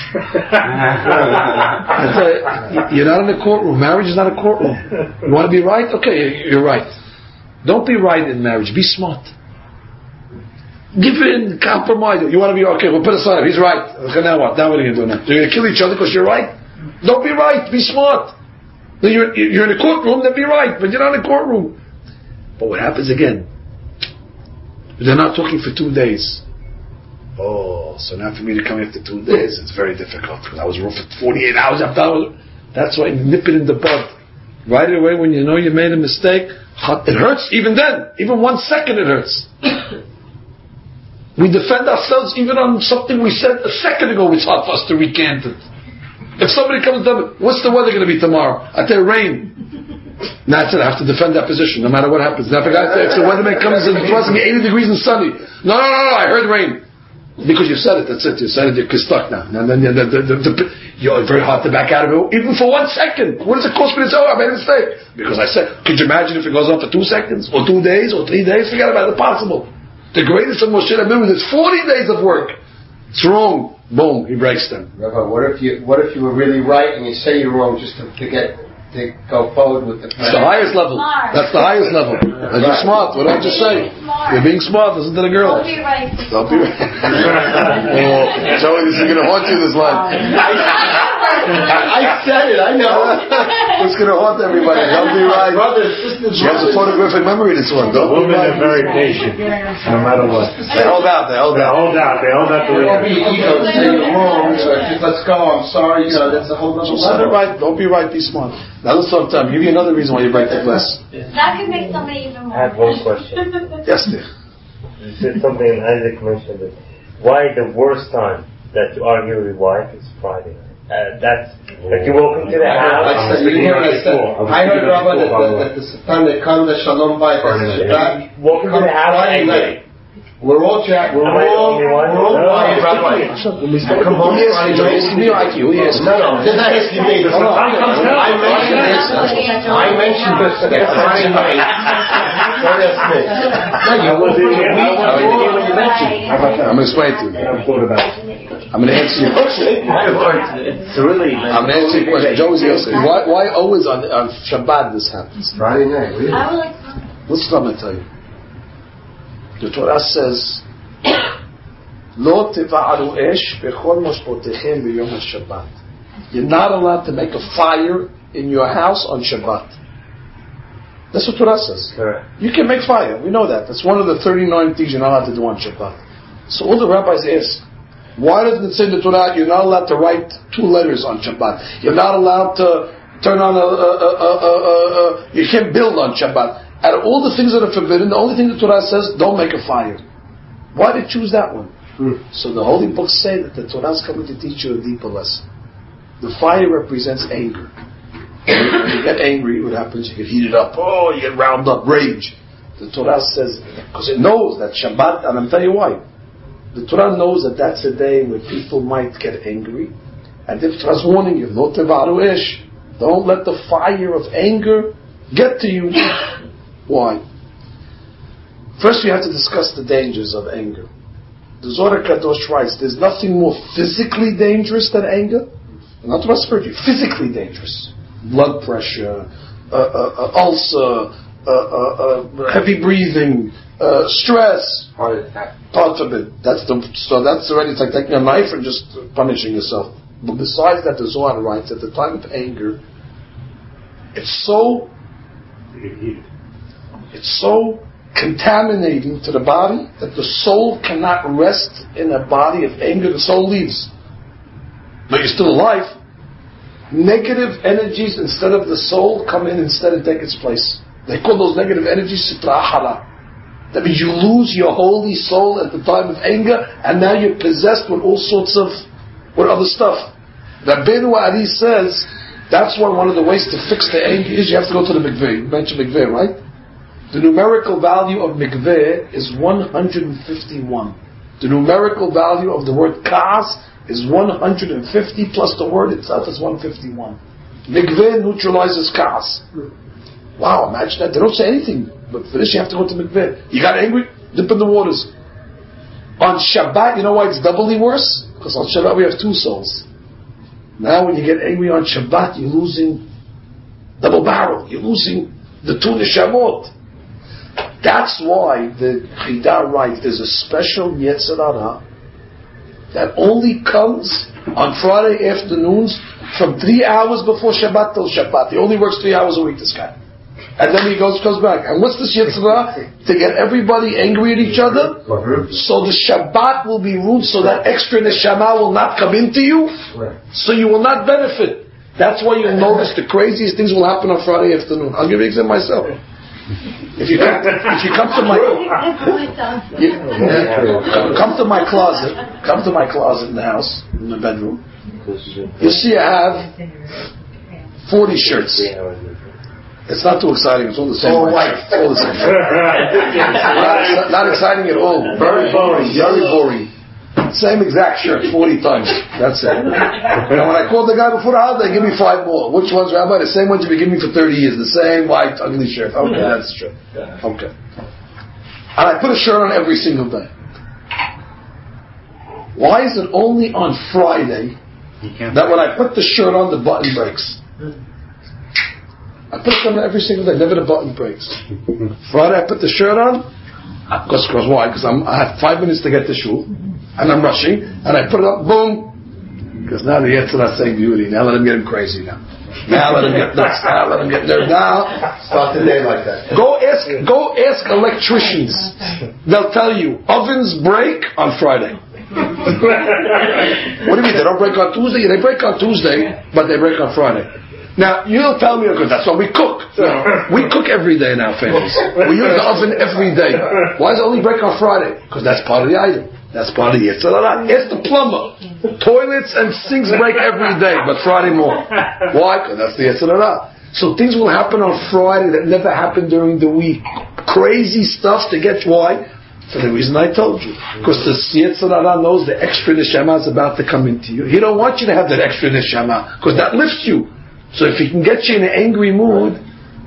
Speaker 1: You're not in a courtroom. Marriage is not a courtroom. You want to be right? Okay, you're right. Don't be right in marriage. Be smart. Give in, compromise. You want to be okay? We'll put aside. He's right. Okay, now what? Now what are you going to do now? You're going to kill each other because you're right? Don't be right. Be smart. You're in a courtroom. Then be right, but you're not in a courtroom. But what happens again? They're not talking for 2 days. Oh, so now for me to come after 2 days, it's very difficult. Because I was wrong for 48 hours after. That's why you nip it in the bud. Right away when you know you made a mistake, it hurts even then. Even 1 second it hurts. We defend ourselves even on something we said a second ago. It's hard for us to recant it. If somebody comes down, what's the weather going to be tomorrow? I tell you, rain. That's it. I have to defend that position, no matter what happens. Now, if the weatherman comes and it's supposed to be 80 degrees and sunny, no, I heard rain. Because you said it, that's it. You said it, you're stuck now. And then you're very hard to back out of it, even for 1 second. What does it cost me to say, I made a mistake? Because I said, could you imagine if it goes on for 2 seconds, or 2 days, or 3 days? Forget about it, impossible. The greatest of Moshe Rabbeinu is 40 days of work. It's wrong. Boom, he breaks them.
Speaker 5: Rabbi, what if you were really right and you say you're wrong just to go forward with the plan?
Speaker 1: It's the highest level. That's the highest level. And you're smart. What did I just say? You're being smart. Listen to the girl.
Speaker 6: Don't be right.
Speaker 1: Don't be right. Joey, this is going to haunt you this line.
Speaker 5: I said it. I know.
Speaker 1: It's going to haunt everybody. Don't be right. She has a photographic memory, this one. Don't be
Speaker 3: Women
Speaker 1: right.
Speaker 3: are very patient, no matter what.
Speaker 1: They hold out.
Speaker 3: They hold out the
Speaker 5: Don't be
Speaker 3: leader.
Speaker 5: ego to say you're wrong. Let's go. I'm sorry. That's a whole other level.
Speaker 1: Don't be right. Be smart. Now let's talk time. Give me another reason why you break the glass.
Speaker 6: That could make somebody even more.
Speaker 3: I have one question.
Speaker 1: Yes, dear.
Speaker 3: You said something, Isaac mentioned it. Why the worst time that you argue with your wife is Friday night? That's like you walk into the house.
Speaker 5: I heard, Rabbi, that the Satan that comes to Shalom Bayit.
Speaker 3: Walk into the house angry.
Speaker 5: We're all quiet, Rabbi. Come home Friday night.
Speaker 1: Ask me or IQ?
Speaker 5: No, just asking me. I mentioned this Friday night.
Speaker 1: I'm going to explain to you. I'm going to answer your question. I'm going to answer your question. Joe is asking, why always on Shabbat this happens?
Speaker 5: Friday night. Really?
Speaker 6: I would like
Speaker 1: Listen what I'm going to tell you. The Torah says, "Lo teva'aru esh bechol moshpotechem b'yom HaShabbat." You're not allowed to make a fire in your house on Shabbat. That's what Torah says.
Speaker 3: Correct.
Speaker 1: You can make fire. We know that. That's one of the 39 things you're not allowed to do on Shabbat. So all the rabbis ask, why doesn't it say in the Torah you're not allowed to write 2 letters on Shabbat? You're not allowed to turn on you can't build on Shabbat. Out of all the things that are forbidden, the only thing the Torah says, don't make a fire. Why did you choose that one? So the holy books say that the Torah is coming to teach you a deeper lesson. The fire represents anger. When you get angry, what happens? You get heated up. Oh, you get round up, rage. The Torah says, because it knows that Shabbat, and I'm telling you why. The Torah knows that that's a day where people might get angry. And the Torah's warning you, Lo tevaru esh. Don't let the fire of anger get to you. Why? First we have to discuss the dangers of anger. The Zohar Kadosh writes, there's nothing more physically dangerous than anger. Not about spiritually, physically dangerous. Blood pressure, ulcer, heavy breathing, stress,
Speaker 5: Heart attack.
Speaker 1: God forbid. That's already, it's like taking a knife and just punishing yourself. But besides that, the Zohar writes, at the time of anger, it's so contaminating to the body that the soul cannot rest in a body of anger. The soul leaves. But you're still alive. Negative energies instead of the soul come in instead and take its place. They call those negative energies sitra hara. That means you lose your holy soul at the time of anger, and now you're possessed with all sorts of other stuff. Rabbeinu Ari says that's why one of the ways to fix the anger is you have to go to the mikveh. You mentioned mikveh, right? The numerical value of mikveh is 151. The numerical value of the word kaas is 150 plus the word itself is 151. Mikveh neutralizes kaas. Wow, imagine that. They don't say anything, but for this you have to go to mikveh. You got angry? Dip in the waters. On Shabbat, you know why it's doubly worse? Because on Shabbat we have 2 souls. Now when you get angry on Shabbat, you're losing double barrel. You're losing the 2 neshamot. That's why the Chida writes there's a special Yetzer Hara that only comes on Friday afternoons from 3 hours before Shabbat till Shabbat. He only works 3 hours a week, this guy. And then he goes back. And what's this Yetzer Hara? To get everybody angry at each other, so the Shabbat will be ruined, so that extra neshama will not come into you, so you will not benefit. That's why you'll notice the craziest things will happen on Friday afternoon. I'll give you an example myself. If you come to my closet in the house, in the bedroom, you'll see I have 40 shirts. It's not too exciting. It's all the same. All the same. Not exciting at all. Very boring. Very boring. Same exact shirt 40 times. That's it. And when I called the guy before the holiday, give me 5 more. Which ones, Rabbi? The same ones you've been giving me for 30 years. The same white, ugly shirt. Okay, that's true. Okay. And I put a shirt on every single day. Why is it only on Friday that when I put the shirt on, the button breaks? I put it on every single day. Never the button breaks. Friday I put the shirt on. Because why? Because I have 5 minutes to get to shul. And I'm rushing, and I put it up, boom. Because now the Yetzer Hara saying beauty. Now let him get him crazy now. Now let him get nuts. Now let him get nervous. Now
Speaker 5: Start the day like that.
Speaker 1: Go ask electricians. They'll tell you ovens break on Friday. What do you mean? They don't break on Tuesday? They break on Tuesday, but they break on Friday. Now, you'll tell me, okay, that's why we cook. We cook every day in our families. We use the oven every day. Why does it only break on Friday? Because that's part of the item. That's part of the Yetzer Hara. It's the plumber. Toilets and sinks break every day, but Friday more. Why? Because that's the Yetzer Hara. So things will happen on Friday that never happened during the week. Crazy stuff to get, why? For the reason I told you. Because the Yetzer Hara knows the extra neshama is about to come into you. He don't want you to have that extra neshama, because that lifts you. So if he can get you in an angry mood,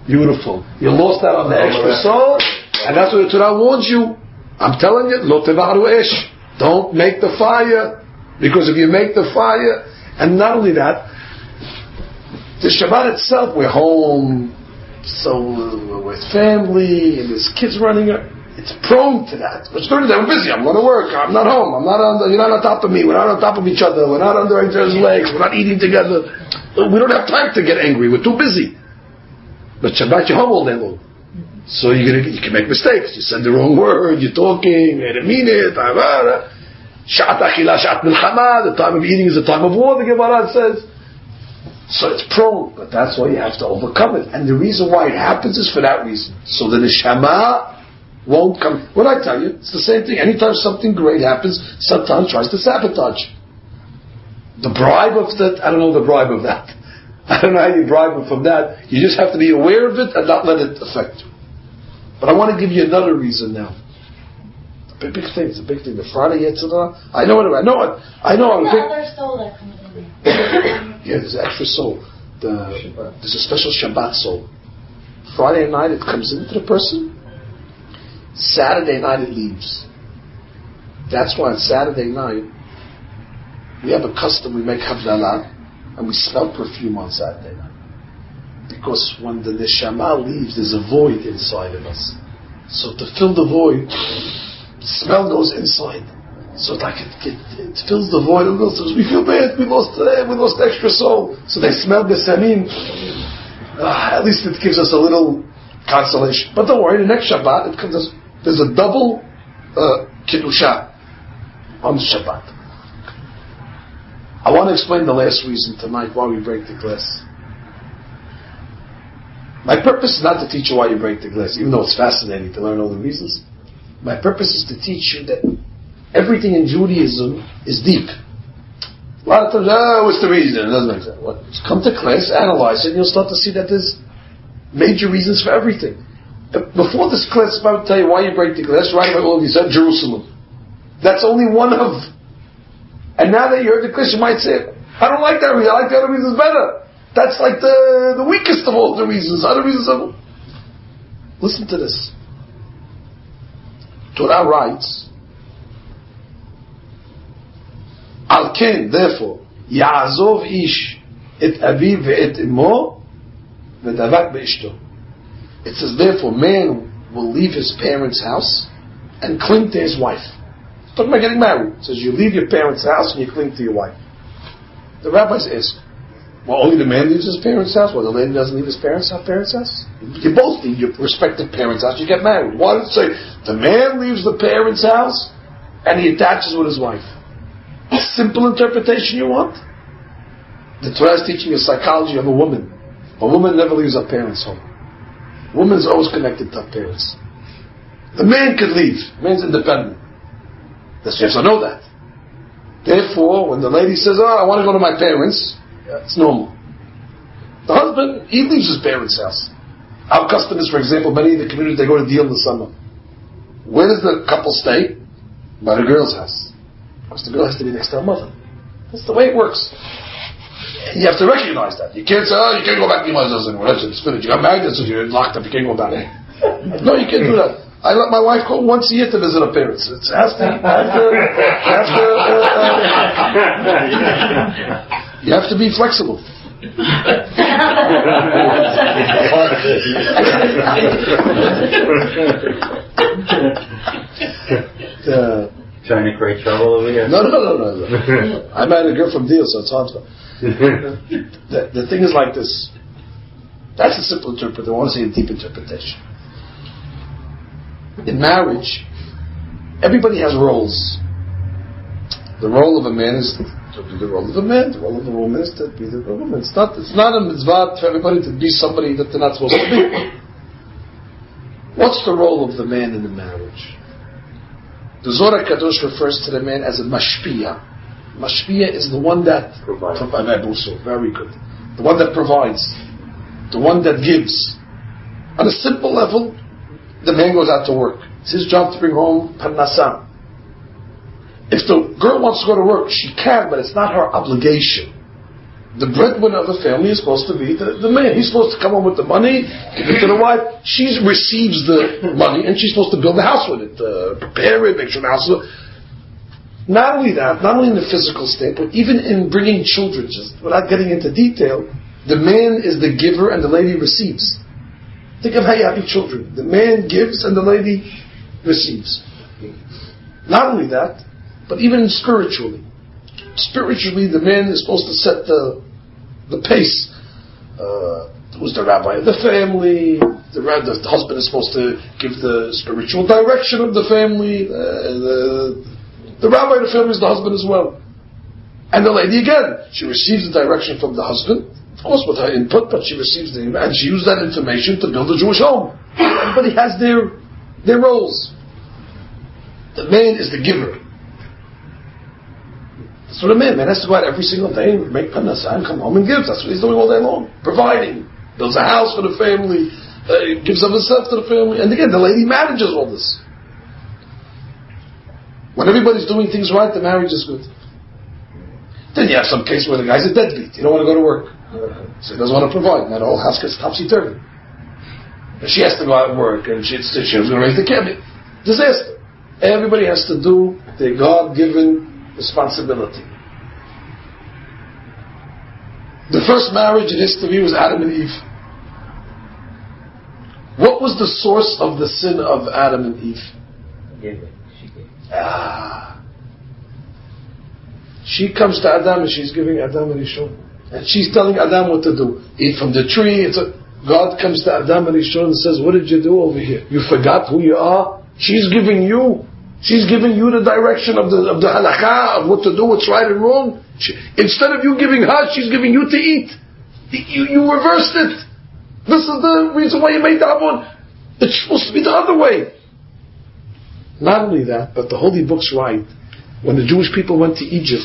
Speaker 1: Beautiful. You lost out on the extra soul, and that's what the Torah warns you. I'm telling you, lo tevaru esh. Don't make the fire, because if you make the fire, and not only that, the Shabbat itself, we're home, so with family, and there's kids running. It's prone to that. But during the day, I'm busy. I'm going to work. I'm not home. You're not on top of me. We're not on top of each other. We're not under each other's legs. We're not eating together. We don't have time to get angry. We're too busy. But Shabbat, you're home all day long. So you can make mistakes. You said the wrong word. You're talking. You didn't mean it. Sha'at achila, sha'at milchama. The time of eating is the time of war, the Gemara says. So it's prone. But that's why you have to overcome it. And the reason why it happens is for that reason. So the neshama won't come. What I tell you, it's the same thing. Anytime something great happens, sometimes tries to sabotage. The bribe of that, I don't know the bribe of that. I don't know how you bribe them from that. You just have to be aware of it and not let it affect you. But I want to give you another reason now. A big thing. It's a big thing. The Friday Yetzirah. I know it.
Speaker 6: The other soul that comes in there.
Speaker 1: Yeah, there's extra soul. There's a special Shabbat soul. Friday night it comes into the person. Saturday night it leaves. That's why on Saturday night we have a custom, we make havdalah and we smell perfume on Saturday night. Because when the neshama leaves, there's a void inside of us. So to fill the void, the smell goes inside. So it's like it fills the void and we feel bad, we lost extra soul. So they smell the samin. At least it gives us a little consolation. But don't worry, the next Shabbat there's a double kiddusha on Shabbat. I want to explain the last reason tonight why we break the glass. My purpose is not to teach you why you break the glass, even though it's fascinating to learn all the reasons. My purpose is to teach you that everything in Judaism is deep. A lot of times, what's the reason? It doesn't make sense. Well, come to class, analyze it, and you'll start to see that there's major reasons for everything. Before this class, if I would tell you why you break the glass, right away all of you said Jerusalem. That's only one of. And now that you heard the class, you might say, I don't like that reason. I like the other reasons better. That's like the weakest of all the reasons. Other reasons are. Listen to this. Torah writes, Al ken, therefore, Ya'azov ish et aviv ve'et imo ve'davak be'ishto. It says, therefore, man will leave his parents' house and cling to his wife. It's talking about getting married. It says, you leave your parents' house and you cling to your wife. The rabbis ask, well, only the man leaves his parents' house? Well, the lady doesn't leave his parents' house? You both leave your respective parents' house. You get married. Why does it say, the man leaves the parents' house and he attaches with his wife? A simple interpretation you want? The Torah is teaching you psychology of a woman. A woman never leaves her parents' home. Woman's always connected to her parents. The man could leave. The man's independent. You have to know that. Therefore, when the lady says, I want to go to my parents, it's normal. The husband, he leaves his parents' house. Our custom is, for example, many in the community, they go to deal in the summer. Where does the couple stay? By the girl's house. Because the girl has to be next to her mother. That's the way it works. You have to recognize that. You can't say, you can't go back to your mother's house anymore. That's it. It's finished. You got married, that's it. You're locked up. You can't go back. No, you can't do that. I let my wife go once a year to visit her parents. It has to you have to be flexible.
Speaker 2: Trying to create trouble over here?
Speaker 1: No. I married a girl from Deal, so it's hard to. The thing is like this. That's a simple interpretation. I want to say a deep interpretation. In marriage, everybody has roles. The role of a man is to be the role of a man. The role of a woman is to be the role of a woman. It's not a mitzvah for everybody to be somebody that they're not supposed to be. What's the role of the man in the marriage? The Zohar Kadosh refers to the man as a mashpia. Mashpia is the one that provides. Very good. The one that provides. The one that gives. On a simple level, the man goes out to work. It's his job to bring home parnasah. If the girl wants to go to work, she can, but it's not her obligation. The breadwinner of the family is supposed to be the man. He's supposed to come home with the money, give it to the wife. She receives the money, and she's supposed to build the house with it, prepare it, make sure the house is... Not only that, not only in the physical state, but even in bringing children, just without getting into detail, the man is the giver and the lady receives. Think of how you have your children. The man gives and the lady receives. Not only that, but even spiritually. Spiritually, the man is supposed to set the pace. Who's the rabbi of the family? The husband is supposed to give the spiritual direction of the family. The rabbi of the family is the husband as well. And the lady again, she receives the direction from the husband, of course with her input, but she receives and she uses that information to build a Jewish home. Everybody has their roles. The man is the giver. That's what a man has to go out every single day and make parnasa and come home and give. That's what he's doing all day long. Providing. Builds a house for the family. Gives of himself to the family. And again, the lady manages all this. When everybody's doing things right, the marriage is good. Then you have some case where the guy's a deadbeat. He don't want to go to work. So he doesn't want to provide. Now the whole house gets topsy-turvy. And she has to go out and work, and she's going to raise the kid. Disaster. Everybody has to do their God-given responsibility. The first marriage in history was Adam and Eve. What was the source of the sin of Adam and Eve? She comes to Adam and she's giving Adam and Rishon. And she's telling Adam what to do. Eat from the tree. God comes to Adam and Rishon and says, what did you do over here? You forgot who you are? She's giving you the direction of the halakha, of what to do, what's right and wrong. Instead of you giving her, she's giving you to eat. You reversed it. This is the reason why you made that one. It's supposed to be the other way. Not only that, but the holy books write, when the Jewish people went to Egypt,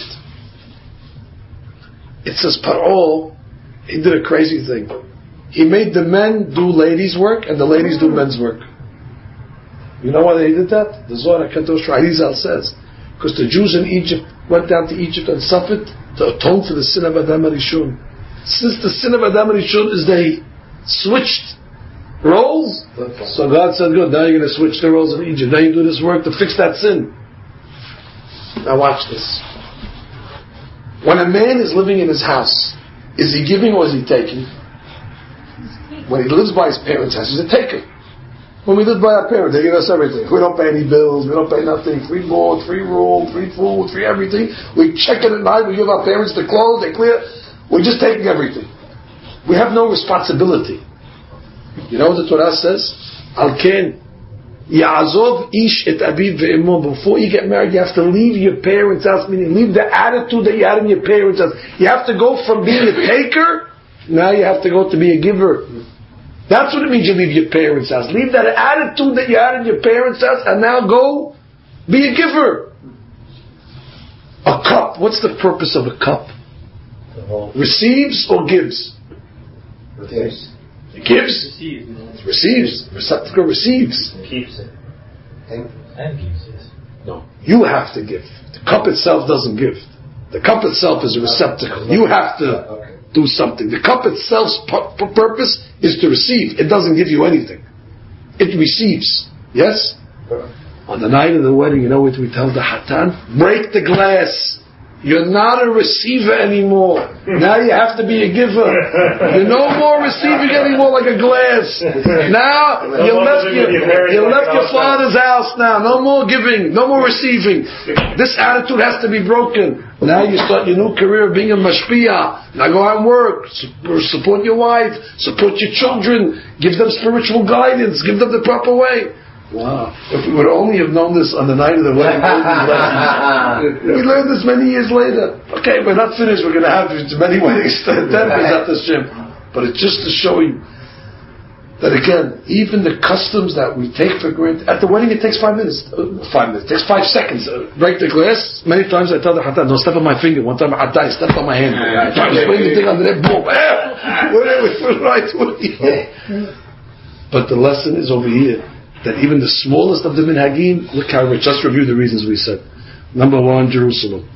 Speaker 1: it says Paro, he did a crazy thing. He made the men do ladies' work and the ladies do men's work. You know why they did that? The Zohar HaKadosh Arizal says, because the Jews in Egypt went down to Egypt and suffered to atone for the sin of Adam HaRishon. Since the sin of Adam HaRishon is they switched roles, so God said, good, now you're going to switch the roles in Egypt. Now you do this work to fix that sin. Now watch this. When a man is living in his house, is he giving or is he taking? When he lives by his parents' house, he's a taker. When we live by our parents, they give us everything. We don't pay any bills, we don't pay nothing. Free board, free room, free food, free everything. We check it at night, we give our parents the clothes, they clear. We're just taking everything. We have no responsibility. You know what the Torah says? Al-Ken, Ya'azov ish et aviv ve'emo. Before you get married, you have to leave your parents' house, meaning leave the attitude that you had in your parents' house. You have to go from being a taker, now you have to go to be a giver. That's what it means you leave your parents' house. Leave that attitude that you had in your parents' house and now go be a giver. A cup. What's the purpose of a cup? Receives or gives?
Speaker 5: Receives.
Speaker 1: It gives. It receives. Receptacle receives.
Speaker 3: Keeps it. And gives it.
Speaker 1: No. You have to give. The cup itself doesn't give. The cup itself is a receptacle. You have to do something. The cup itself's purpose is to receive. It doesn't give you anything. It receives. Yes? On the night of the wedding, you know what we tell the Hatan? Break the glass. You're not a receiver anymore. Now you have to be a giver. You're no more receiving anymore like a glass. Now you left your father's house now. No more giving. No more receiving. This attitude has to be broken. Now you start your new career of being a mashpia. Now go out and work. Support your wife. Support your children. Give them spiritual guidance. Give them the proper way. Wow. If we would only have known this on the night of the wedding, we learned this many years later. Okay, we're not finished. We're going to have many weddings. 10 at this gym. But it's just to show you that again, even the customs that we take for granted, at the wedding it takes 5 minutes. 5 minutes. It takes 5 seconds. Break the glass. Many times I tell the Hatan, don't step on my finger. One time I stepped on my hand. I tried to bring the thing under there, boom. We're right. But the lesson is over here. That even the smallest of the minhagim, look how rich. Let's review the reasons we said. Number 1, Jerusalem.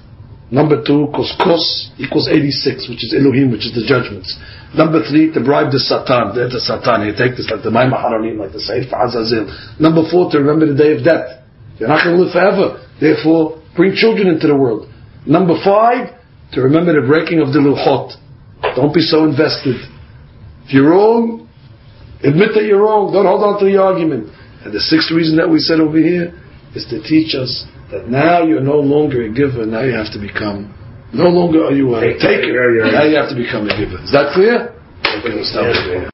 Speaker 1: Number 2, because kos equals 86, which is Elohim, which is the judgments. Number 3, to bribe the Satan. There's the Satan. You take this like the Maim HaHaronim, like the Seif Azazil. Number 4, to remember the day of death. You're not going to live forever. Therefore, bring children into the world. Number 5, to remember the breaking of the Luchot. Don't be so invested. If you're wrong, admit that you're wrong. Don't hold on to the argument. And the 6th reason that we said over here is to teach us that now you're no longer a giver, now you have to become, no longer are you a taker, now you have to become a giver. Is that clear? Okay, we'll stop it there.